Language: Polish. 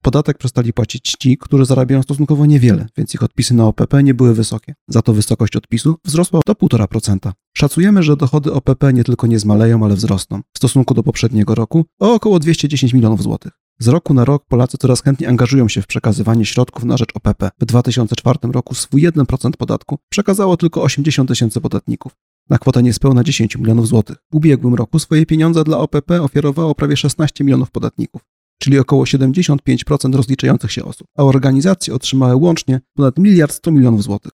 Podatek przestali płacić ci, którzy zarabiają stosunkowo niewiele, więc ich odpisy na OPP nie były wysokie. Za to wysokość odpisu wzrosła do 1,5%. Szacujemy, że dochody OPP nie tylko nie zmaleją, ale wzrosną. W stosunku do poprzedniego roku o około 210 milionów złotych. Z roku na rok Polacy coraz chętniej angażują się w przekazywanie środków na rzecz OPP. W 2004 roku swój 1% podatku przekazało tylko 80 tysięcy podatników, na kwotę niespełna 10 milionów złotych. W ubiegłym roku swoje pieniądze dla OPP ofiarowało prawie 16 milionów podatników, czyli około 75% rozliczających się osób, a organizacje otrzymały łącznie ponad 1 100 000 000 złotych.